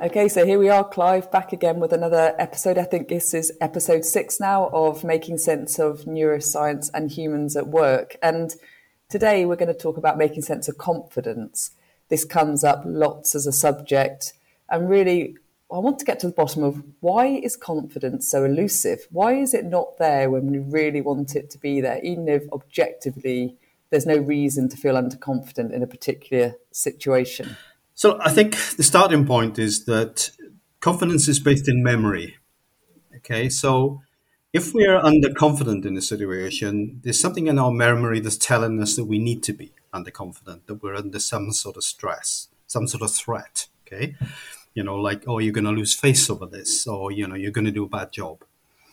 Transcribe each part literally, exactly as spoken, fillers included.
Okay, so here we are, Clive, back again with another episode. I think this is episode six now of Making Sense of Neuroscience and Humans at Work. And today we're going to talk about making sense of confidence. This comes up lots as a subject. And really, I want to get to the bottom of why is confidence so elusive? Why is it not there when we really want it to be there, even if objectively there's no reason to feel underconfident in a particular situation? So I think the starting point is that confidence is based in memory. Okay, so if we are underconfident in a situation, there's something in our memory that's telling us that we need to be underconfident, that we're under some sort of stress, some sort of threat. Okay, you know, like, oh, you're going to lose face over this, or, you know, you're going to do a bad job.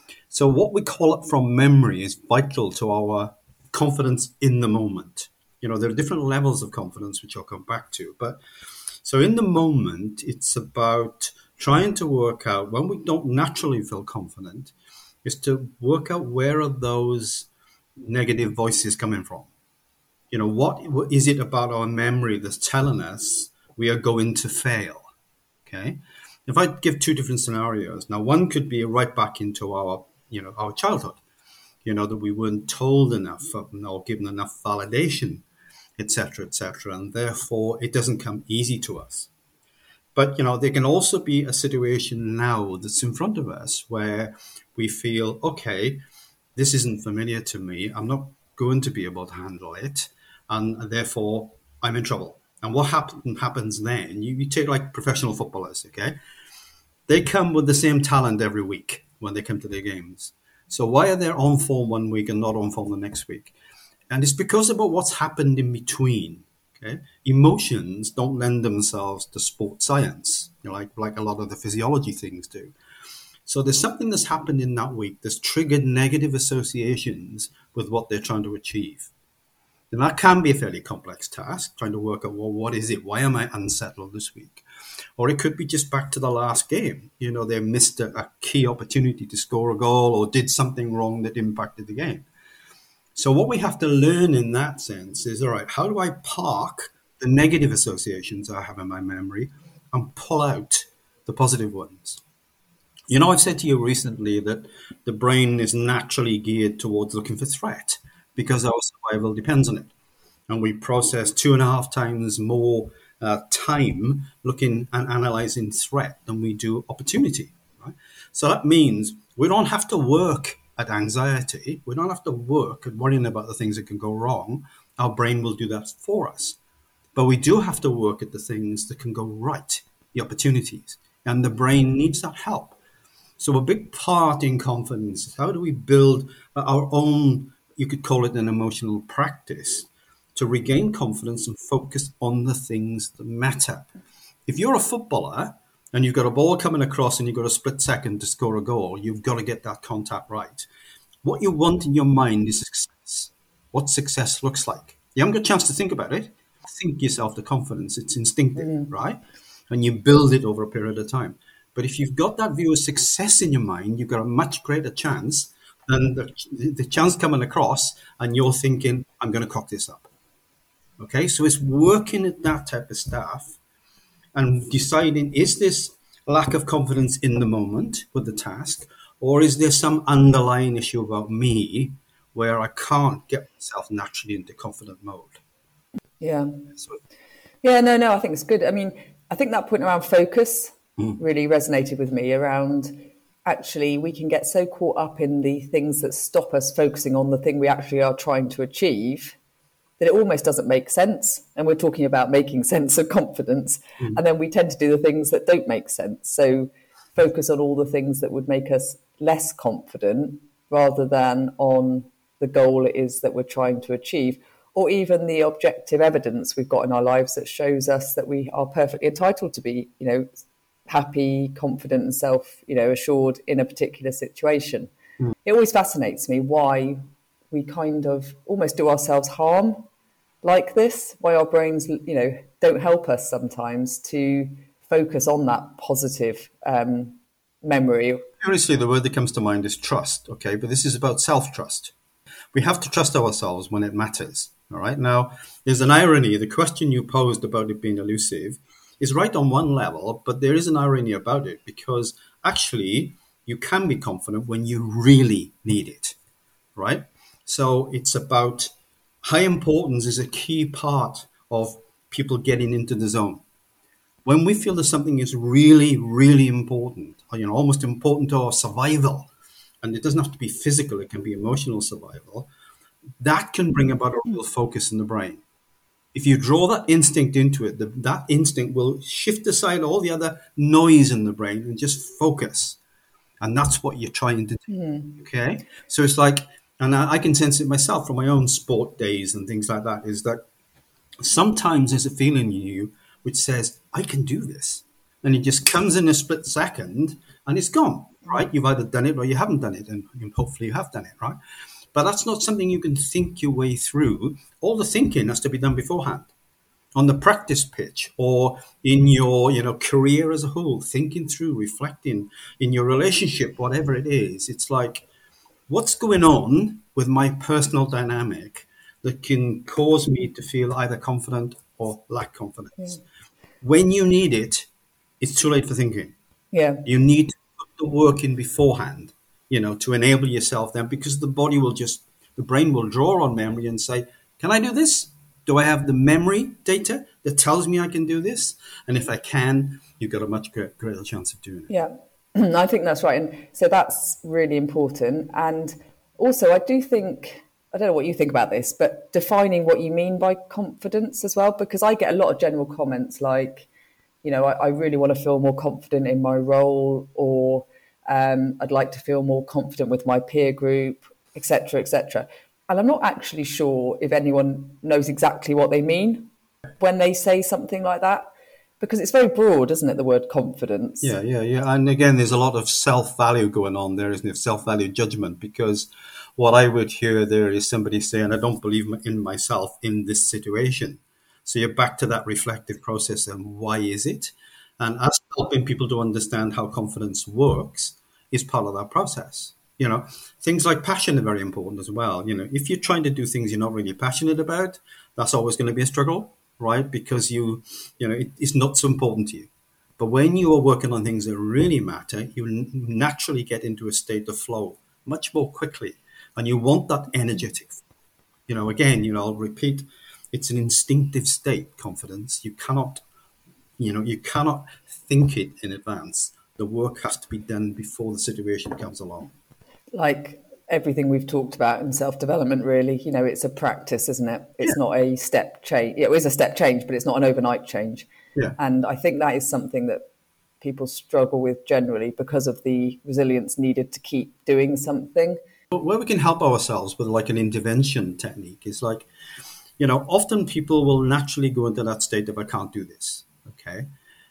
So what we call up from memory is vital to our confidence in the moment. You know, there are different levels of confidence, which I'll come back to, but so in the moment, it's about trying to work out, when we don't naturally feel confident, is to work out where are those negative voices coming from. You know, what, what is it about our memory that's telling us we are going to fail? Okay. If I give two different scenarios, now one could be right back into our, you know, our childhood, you know, that we weren't told enough or given enough validation, et cetera, et cetera, and therefore it doesn't come easy to us. But, you know, there can also be a situation now that's in front of us where we feel, okay, this isn't familiar to me. I'm not going to be able to handle it, and therefore I'm in trouble. And what happen, happens then, you, you take like professional footballers, okay? They come with the same talent every week when they come to their games. So why are they on form one week and not on form the next week? And it's because about what's happened in between. Okay, emotions don't lend themselves to sports science, you know, like like a lot of the physiology things do. So there's something that's happened in that week that's triggered negative associations with what they're trying to achieve. And that can be a fairly complex task, trying to work out, well, what is it? Why am I unsettled this week? Or it could be just back to the last game. You know, they missed a, a key opportunity to score a goal or did something wrong that impacted the game. So what we have to learn in that sense is, all right, how do I park the negative associations I have in my memory and pull out the positive ones? You know, I've said to you recently that the brain is naturally geared towards looking for threat because our survival depends on it. And we process two and a half times more uh, time looking and analyzing threat than we do opportunity. Right? So that means we don't have to work at anxiety. We don't have to work at worrying about the things that can go wrong. Our brain will do that for us. But we do have to work at the things that can go right, the opportunities. And the brain needs that help. So a big part in confidence is how do we build our own, you could call it an emotional practice, to regain confidence and focus on the things that matter. If you're a footballer, and you've got a ball coming across and you've got a split second to score a goal, you've got to get that contact right. What you want in your mind is success. What success looks like. You haven't got a chance to think about it. Think yourself the confidence. It's instinctive, mm. right? And you build it over a period of time. But if you've got that view of success in your mind, you've got a much greater chance than the, the chance coming across and you're thinking, I'm going to cock this up. Okay, so it's working at that type of stuff and deciding, is this lack of confidence in the moment with the task, or is there some underlying issue about me where I can't get myself naturally into confident mode? Yeah. So, yeah, no, no, I think it's good. I mean, I think that point around focus mm. really resonated with me around actually we can get so caught up in the things that stop us focusing on the thing we actually are trying to achieve that it almost doesn't make sense. And we're talking about making sense of confidence. Mm. And then we tend to do the things that don't make sense. So focus on all the things that would make us less confident rather than on the goal it is that we're trying to achieve, or even the objective evidence we've got in our lives that shows us that we are perfectly entitled to be, you know, happy, confident and self, you know, assured in a particular situation. Mm. It always fascinates me why we kind of almost do ourselves harm like this, why our brains, you know, don't help us sometimes to focus on that positive um, memory. Seriously, the word that comes to mind is trust, okay? But this is about self-trust. We have to trust ourselves when it matters, all right? Now, there's an irony. The question you posed about it being elusive is right on one level, but there is an irony about it because actually you can be confident when you really need it, right? So it's about high importance is a key part of people getting into the zone. When we feel that something is really, really important, or, you know, almost important to our survival, and it doesn't have to be physical, it can be emotional survival, that can bring about a real focus in the brain. If you draw that instinct into it, the, that instinct will shift aside all the other noise in the brain and just focus. And that's what you're trying to do. Mm. Okay. So it's like, and I, I can sense it myself from my own sport days and things like that, is that sometimes there's a feeling in you which says, I can do this. And it just comes in a split second and it's gone, right? You've either done it or you haven't done it. And hopefully you have done it, right? But that's not something you can think your way through. All the thinking has to be done beforehand on the practice pitch or in your, you know, career as a whole, thinking through, reflecting in your relationship, whatever it is. It's like, what's going on with my personal dynamic that can cause me to feel either confident or lack confidence? Yeah. When you need it, it's too late for thinking. Yeah. You need to put the work in beforehand, you know, to enable yourself then, because the body will just, the brain will draw on memory and say, can I do this? Do I have the memory data that tells me I can do this? And if I can, you've got a much greater, greater chance of doing it. Yeah, I think that's right. And so that's really important. And also, I do think, I don't know what you think about this, but defining what you mean by confidence as well, because I get a lot of general comments like, you know, I, I really want to feel more confident in my role, or Um, I'd like to feel more confident with my peer group, et cetera, et cetera. And I'm not actually sure if anyone knows exactly what they mean when they say something like that, because it's very broad, isn't it, the word confidence? Yeah, yeah, yeah. And again, there's a lot of self-value going on there, isn't it? Self-value judgment, because what I would hear there is somebody saying, I don't believe in myself in this situation. So you're back to that reflective process and why is it? And us helping people to understand how confidence works is part of that process. You know, things like passion are very important as well. You know, if you're trying to do things you're not really passionate about, that's always going to be a struggle, right? Because you, you know, it, it's not so important to you. But when you are working on things that really matter, you n- naturally get into a state of flow much more quickly. And you want that energetic, you know, again, you know, I'll repeat, it's an instinctive state, confidence. You cannot You know, you cannot think it in advance. The work has to be done before the situation comes along. Like everything we've talked about in self-development, really, you know, it's a practice, isn't it? It's yeah. not a step change. It is a step change, but it's not an overnight change. Yeah. And I think that is something that people struggle with generally because of the resilience needed to keep doing something. But where we can help ourselves with like an intervention technique is like, you know, often people will naturally go into that state of, I can't do this. Okay,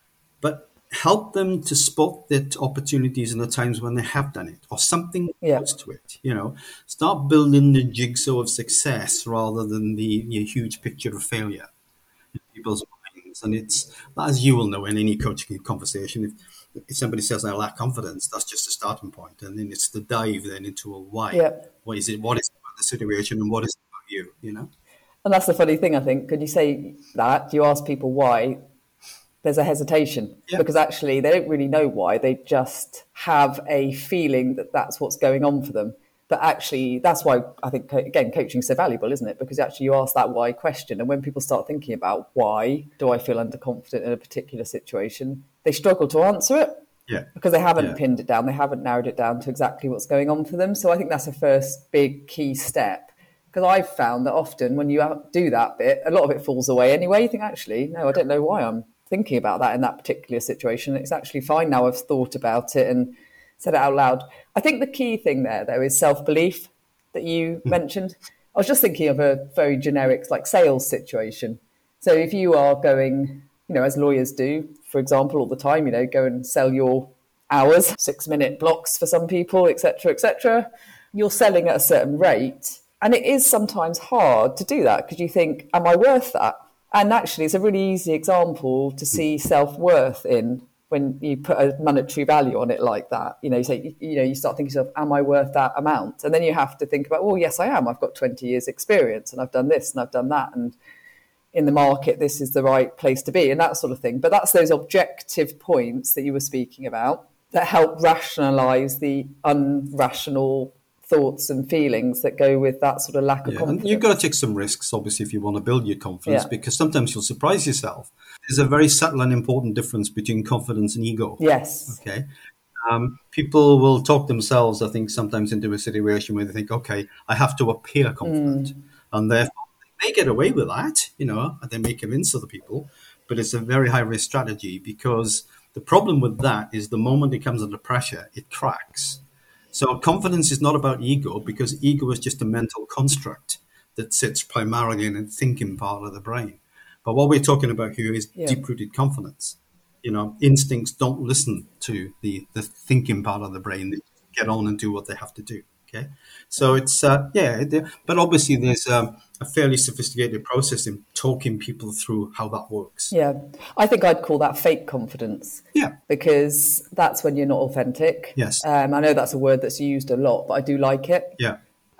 but help them to spot that opportunities in the times when they have done it or something yeah. close to it. You know, start building the jigsaw of success rather than the, the huge picture of failure in people's minds. And it's, as you will know in any coaching conversation, if, if somebody says I lack confidence, that's just a starting point, and then it's the dive then into a why. Yeah. What is it? What is it about the situation, and what is it about you? You know. And that's the funny thing, I think. Could you say that you ask people why? There's a hesitation yeah. because actually they don't really know why. They just have a feeling that that's what's going on for them. But actually, that's why I think, again, coaching is so valuable, isn't it? Because actually you ask that why question. And when people start thinking about why do I feel underconfident in a particular situation, they struggle to answer it yeah. because they haven't yeah. pinned it down. They haven't narrowed it down to exactly what's going on for them. So I think that's a first big key step. Because I've found that often when you do that bit, a lot of it falls away anyway. You think, actually, no, I don't know why I'm thinking about that in that particular situation. It's actually fine now I've thought about it and said it out loud. I think the key thing there, though, is self-belief that you mm. mentioned. I was just thinking of a very generic, like, sales situation. So if you are going, you know, as lawyers do, for example, all the time, you know, go and sell your hours, six-minute blocks for some people, et cetera, et cetera, you're selling at a certain rate. And it is sometimes hard to do that because you think, am I worth that? And actually, it's a really easy example to see self-worth in when you put a monetary value on it like that. You know, you say, you know, you start thinking to yourself, am I worth that amount? And then you have to think about, well, yes, I am. I've got twenty years experience and I've done this and I've done that. And in the market, this is the right place to be and that sort of thing. But that's those objective points that you were speaking about that help rationalize the unrational thoughts and feelings that go with that sort of lack of Yeah, confidence. and you've got to take some risks, obviously, if you want to build your confidence, Yeah. because sometimes you'll surprise yourself. There's a very subtle and important difference between confidence and ego. Yes. Okay. Um, people will talk themselves, I think, sometimes into a situation where they think, okay, I have to appear confident. Mm. And therefore, they may get away with that, you know, and they may convince other people, but it's a very high risk strategy, because the problem with that is the moment it comes under pressure, it cracks. So confidence is not about ego, because ego is just a mental construct that sits primarily in the thinking part of the brain. But what we're talking about here is yeah. deep-rooted confidence. You know, instincts don't listen to the, the thinking part of the brain. They get on and do what they have to do. Okay, so it's uh, yeah, but obviously there's um, a fairly sophisticated process in talking people through how that works. Yeah, I think I'd call that fake confidence. Yeah, because that's when you're not authentic. Yes, um, I know that's a word that's used a lot, but I do like it. Yeah,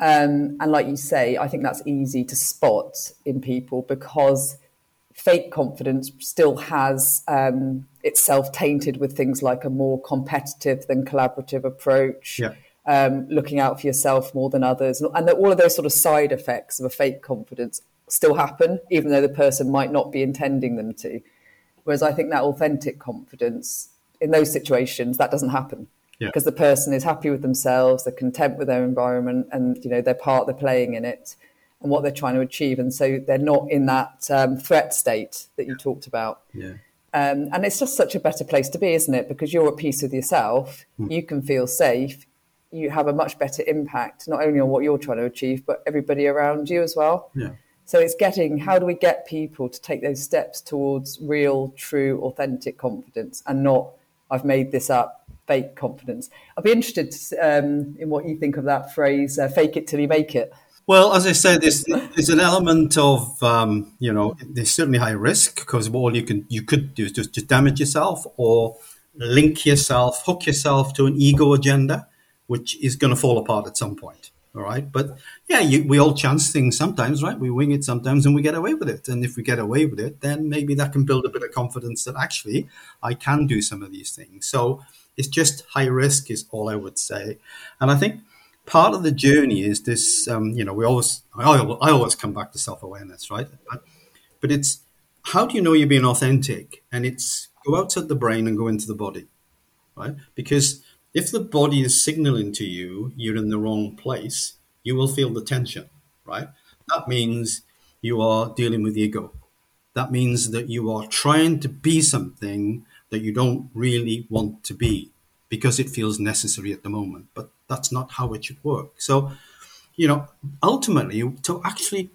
um, and like you say, I think that's easy to spot in people, because fake confidence still has um, itself tainted with things like a more competitive than collaborative approach. Yeah. Um, looking out for yourself more than others, and that all of those sort of side effects of a fake confidence still happen, even though the person might not be intending them to. Whereas I think that authentic confidence, in those situations, that doesn't happen, yeah. because the person is happy with themselves, they're content with their environment, and you know their part they're playing in it, and what they're trying to achieve, and so they're not in that um, threat state that you talked about. Yeah. Um, and it's just such a better place to be, isn't it? Because you're at peace with yourself, mm. you can feel safe. You have a much better impact, not only on what you're trying to achieve, but everybody around you as well. Yeah. So it's getting, how do we get people to take those steps towards real, true, authentic confidence, and not, I've made this up, fake confidence. I'd be interested to, um, in what you think of that phrase, uh, fake it till you make it. Well, as I said, there's, there's an element of, um, you know, there's certainly high risk, because all you can you could do is just, just damage yourself, or link yourself, hook yourself to an ego agenda, which is going to fall apart at some point, all right? But yeah, you, we all chance things sometimes, right? We wing it sometimes and we get away with it. And if we get away with it, then maybe that can build a bit of confidence that actually I can do some of these things. So it's just high risk is all I would say. And I think part of the journey is this, um, you know, we always, I, I always come back to self-awareness, right? But it's, how do you know you're being authentic? And it's go outside the brain and go into the body, right? Because if the body is signaling to you you're in the wrong place, you will feel the tension, right? That means you are dealing with ego. That means that you are trying to be something that you don't really want to be, because it feels necessary at the moment. But that's not how it should work. So, you know, ultimately, to actually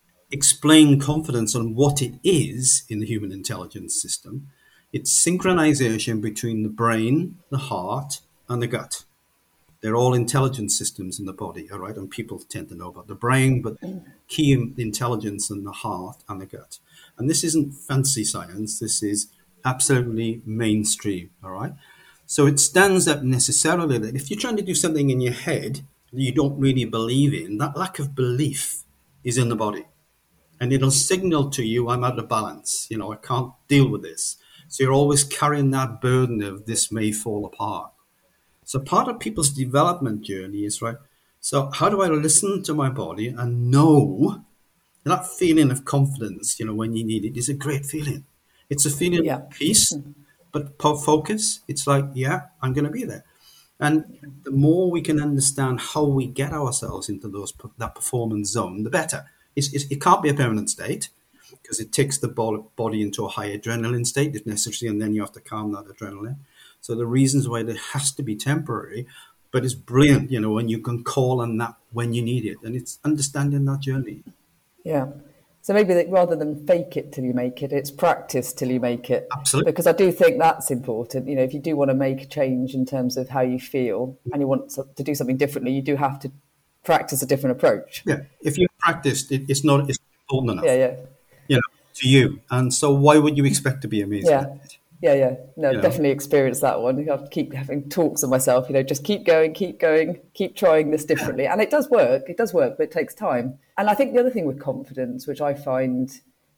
explain confidence on what it is in the human intelligence system, it's synchronization between the brain, the heart, and the gut. They're all intelligence systems in the body, all right? And people tend to know about the brain, but key intelligence in the heart and the gut. And this isn't fancy science. This is absolutely mainstream, all right? So it stands up necessarily that if you're trying to do something in your head that you don't really believe in, that lack of belief is in the body. And it'll signal to you, I'm out of balance. You know, I can't deal with this. So you're always carrying that burden of this may fall apart. So part of people's development journey is, right, so how do I listen to my body and know that feeling of confidence, you know, when you need it is a great feeling. It's a feeling yeah. of peace, but focus. It's like, yeah, I'm going to be there. And the more we can understand how we get ourselves into those that performance zone, the better. It's, it's, it can't be a permanent state, because it takes the body into a high adrenaline state if necessary, and then you have to calm that adrenaline. So the reasons why it has to be temporary, but it's brilliant, you know, when you can call on that when you need it. And it's understanding that journey. Yeah. So maybe that rather than fake it till you make it, it's practice till you make it. Absolutely. Because I do think that's important. You know, if you do want to make a change in terms of how you feel and you want to do something differently, you do have to practice a different approach. Yeah. If you've practiced, it, it's not it's important enough. Yeah, yeah. You know, to you. And so why would you expect to be amazing? Yeah. Yeah, yeah. No, you definitely know? Experienced that one. I have to keep having talks with myself, you know, just keep going, keep going, keep trying this differently. And it does work. It does work, but it takes time. And I think the other thing with confidence, which I find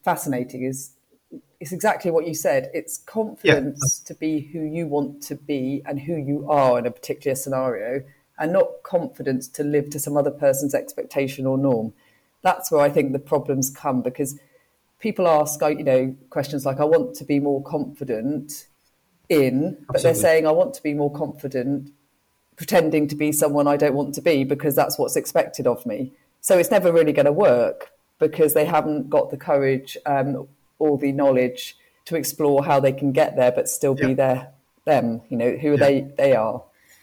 fascinating is it's exactly what you said. It's confidence yeah. to be who you want to be and who you are in a particular scenario, and not confidence to live to some other person's expectation or norm. That's where I think the problems come, because people ask, you know, questions like, I want to be more confident in, but Absolutely. They're saying, I want to be more confident pretending to be someone I don't want to be because that's what's expected of me. So it's never really going to work because they haven't got the courage um, or the knowledge to explore how they can get there, but still be yeah. their them, you know, who yeah. they, they are.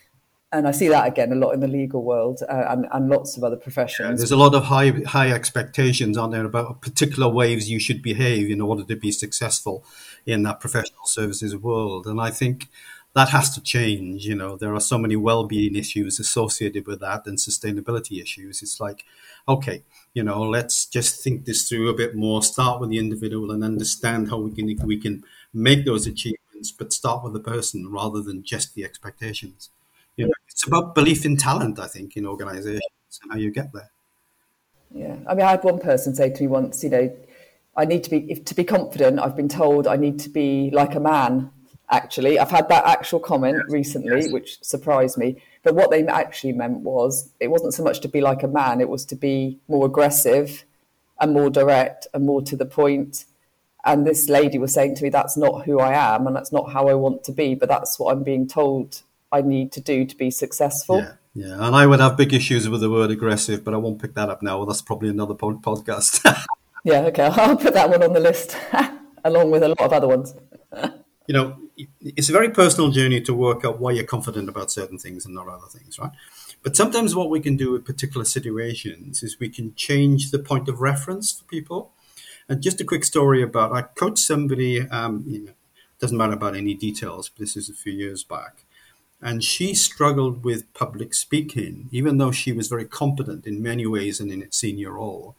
And I see that again a lot in the legal world uh, and, and lots of other professions. Yeah, there's a lot of high high expectations on there about particular ways you should behave in order to be successful in that professional services world. And I think that has to change. You know, there are so many well-being issues associated with that and sustainability issues. It's like, okay, you know, let's just think this through a bit more, start with the individual and understand how we can we can make those achievements, but start with the person rather than just the expectations. You know, it's about belief in talent, I think, in organizations and how you get there. Yeah. I mean, I had one person say to me once, you know, I need to be, if, to be confident, I've been told I need to be like a man, actually. I've had that actual comment yes. recently, yes. which surprised me. But what they actually meant was it wasn't so much to be like a man, it was to be more aggressive and more direct and more to the point. And this lady was saying to me, that's not who I am and that's not how I want to be, but that's what I'm being told I need to do to be successful. Yeah, yeah. And I would have big issues with the word aggressive, but I won't pick that up now. Well, that's probably another pod- podcast. Yeah, okay. I'll put that one on the list, along with a lot of other ones. You know, it's a very personal journey to work out why you're confident about certain things and not other things, right? But sometimes what we can do with particular situations is we can change the point of reference for people. And just a quick story about, I coached somebody, um, you know, doesn't matter about any details, but this is a few years back. And she struggled with public speaking, even though she was very competent in many ways and in its senior role.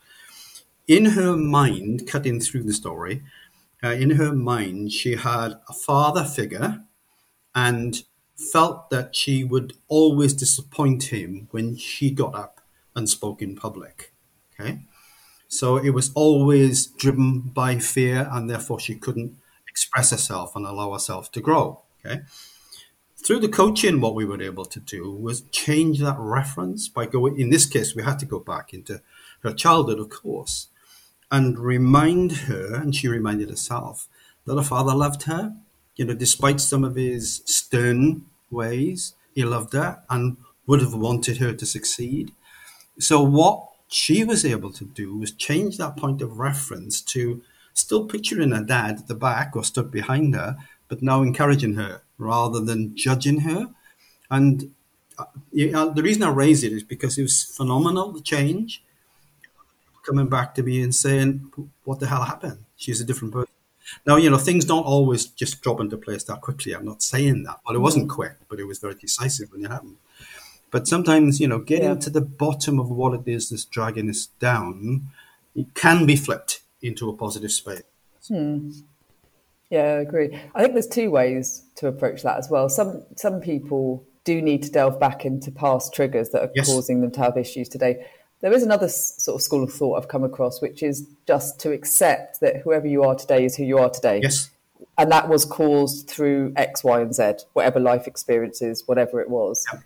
In her mind, cutting through the story, uh, in her mind, she had a father figure and felt that she would always disappoint him when she got up and spoke in public. Okay, so it was always driven by fear, and therefore she couldn't express herself and allow herself to grow. Okay. Through the coaching, what we were able to do was change that reference by going, in this case, we had to go back into her childhood, of course, and remind her, and she reminded herself, that her father loved her. You know, despite some of his stern ways, he loved her and would have wanted her to succeed. So what she was able to do was change that point of reference to still picturing her dad at the back or stood behind her, but now encouraging her rather than judging her. And uh, you know, the reason I raise it is because it was phenomenal, the change. Coming back to me and saying, what the hell happened? She's a different person. Now, you know, things don't always just drop into place that quickly. I'm not saying that. Well, it wasn't quick, but it was very decisive when it happened. But sometimes, you know, getting yeah. to the bottom of what it is that's dragging us down, it can be flipped into a positive space. Hmm. Yeah, I agree. I think there's two ways to approach that as well. Some some people do need to delve back into past triggers that are yes. causing them to have issues today. There is another sort of school of thought I've come across, which is just to accept that whoever you are today is who you are today. Yes. And that was caused through X, Y, and Z, whatever life experiences, whatever it was. Yeah.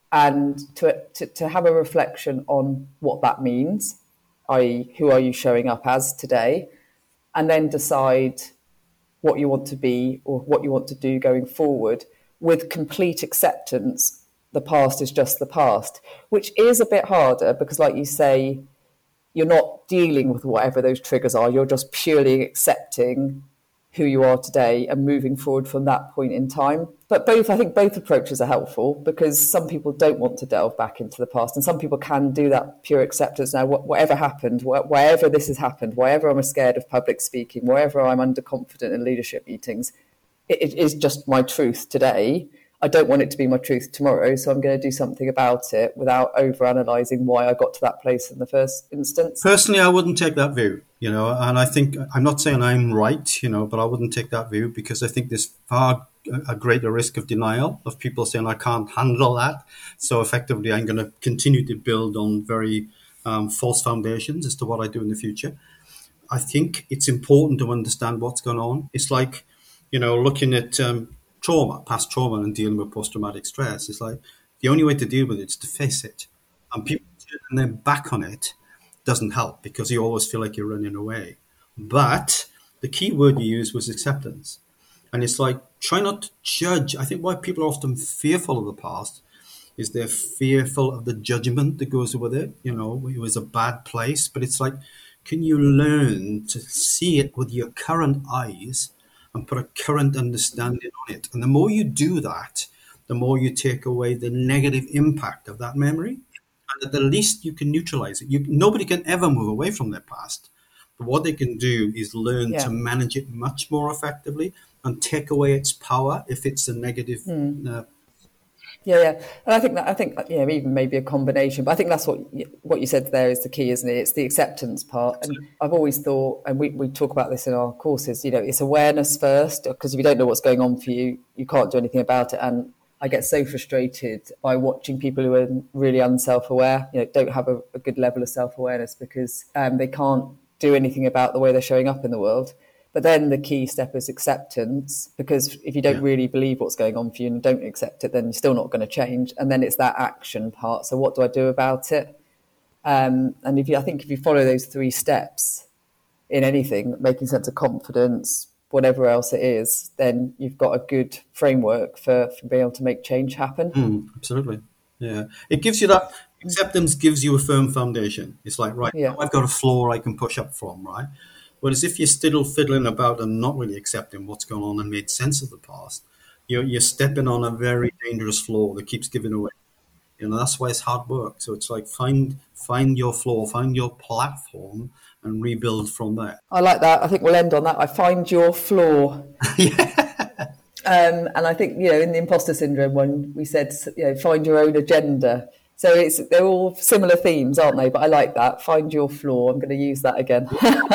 And to, to to have a reflection on what that means, that is, who are you showing up as today, and then decide what you want to be or what you want to do going forward with complete acceptance. The past is just the past, which is a bit harder because, like you say, you're not dealing with whatever those triggers are. You're just purely accepting who you are today and moving forward from that point in time. But both, I think both approaches are helpful because some people don't want to delve back into the past and some people can do that pure acceptance. Now, whatever happened, wherever this has happened, wherever I'm scared of public speaking, wherever I'm underconfident in leadership meetings, it, it is just my truth today. I don't want it to be my truth tomorrow, so I'm going to do something about it without overanalyzing why I got to that place in the first instance. Personally, I wouldn't take that view, you know, and I think, I'm not saying I'm right, you know, but I wouldn't take that view because I think there's far a greater risk of denial, of people saying, I can't handle that. So effectively, I'm going to continue to build on very um, false foundations as to what I do in the future. I think it's important to understand what's going on. It's like, you know, looking at um, trauma, past trauma, and dealing with post-traumatic stress. It's like the only way to deal with it is to face it. And people turning their back on it doesn't help because you always feel like you're running away. But the key word you used was acceptance. And it's like, try not to judge. I think why people are often fearful of the past is they're fearful of the judgment that goes with it. You know, it was a bad place, but it's like, can you learn to see it with your current eyes and put a current understanding on it? And the more you do that, the more you take away the negative impact of that memory. And at the least you can neutralize it. You, nobody can ever move away from their past. But what they can do is learn yeah. to manage it much more effectively and take away its power if it's a negative. Mm. Uh, yeah, yeah, and I think that I think yeah, even maybe a combination. But I think that's what what you said there is the key, isn't it? It's the acceptance part. And I've always thought, and we, we talk about this in our courses. You know, it's awareness first, because if you don't know what's going on for you, you can't do anything about it. And I get so frustrated by watching people who are really unself-aware. You know, don't have a, a good level of self-awareness because um, they can't do anything about the way they're showing up in the world. But then the key step is acceptance, because if you don't yeah. really believe what's going on for you and don't accept it, then you're still not going to change. And then it's that action part. So what do I do about it? Um, and if you, I think if you follow those three steps in anything, making sense of confidence, whatever else it is, then you've got a good framework for, for being able to make change happen. Mm, absolutely. Yeah. It gives you that, acceptance gives you a firm foundation. It's like, right, yeah. I've got a floor I can push up from, right? Whereas if you're still fiddling about and not really accepting what's going on and made sense of the past, you're, you're stepping on a very dangerous floor that keeps giving away. You know, that's why it's hard work. So it's like find find your floor, find your platform and rebuild from there. I like that. I think we'll end on that. I find your floor. yeah. Um, and I think, you know, in the imposter syndrome one, we said, you know, find your own agenda. So it's they're all similar themes, aren't they? But I like that. Find your floor. I'm going to use that again.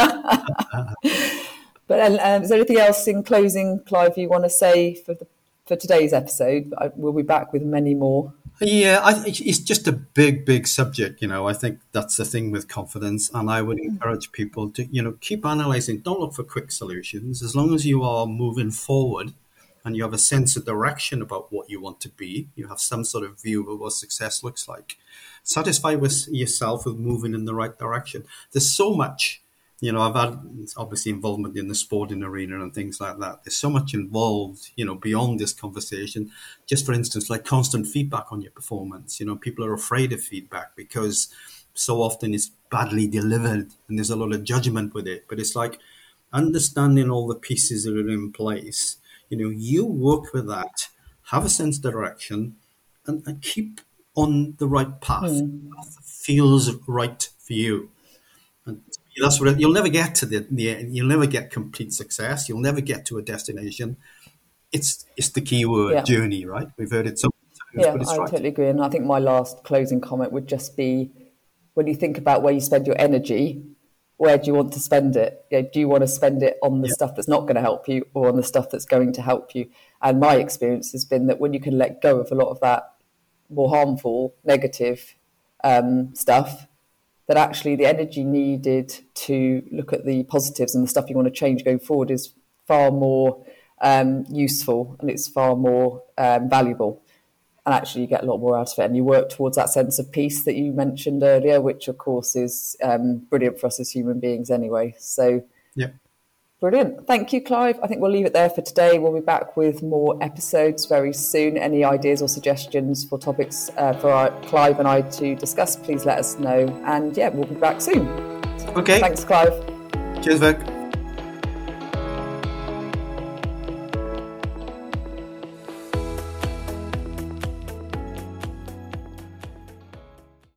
But um, is there anything else in closing, Clive, you want to say for the, for today's episode? I, we'll be back with many more. Yeah, I, it's just a big, big subject. You know, I think that's the thing with confidence. And I would encourage people to, you know, keep analyzing. Don't look for quick solutions. As long as you are moving forward and you have a sense of direction about what you want to be, you have some sort of view of what success looks like. Satisfy with yourself with moving in the right direction. There's so much, you know, I've had obviously involvement in the sporting arena and things like that. There's so much involved, you know, beyond this conversation. Just for instance, like constant feedback on your performance. You know, people are afraid of feedback because so often it's badly delivered and there's a lot of judgment with it. But it's like understanding all the pieces that are in place. You know, you work with that, have a sense of direction, and, and keep on the right path. Mm. Path feels right for you. And that's what it, you'll never get to the, the end. You'll never get complete success. You'll never get to a destination. It's it's the key word, yeah. journey, right? We've heard it so many times, yeah, but it's I right. totally agree. And I think my last closing comment would just be, when you think about where you spend your energy, where do you want to spend it? You know, do you want to spend it on the yeah. stuff that's not going to help you or on the stuff that's going to help you? And my experience has been that when you can let go of a lot of that more harmful, negative um, stuff, that actually the energy needed to look at the positives and the stuff you want to change going forward is far more um, useful and it's far more um, valuable. And actually you get a lot more out of it and you work towards that sense of peace that you mentioned earlier, which of course is um, brilliant for us as human beings anyway. So yeah. Brilliant. Thank you, Clive. I think we'll leave it there for today. We'll be back with more episodes very soon. Any ideas or suggestions for topics uh, for our, Clive and I to discuss, please let us know. And yeah, we'll be back soon. Okay. Thanks, Clive. Cheers, Vic.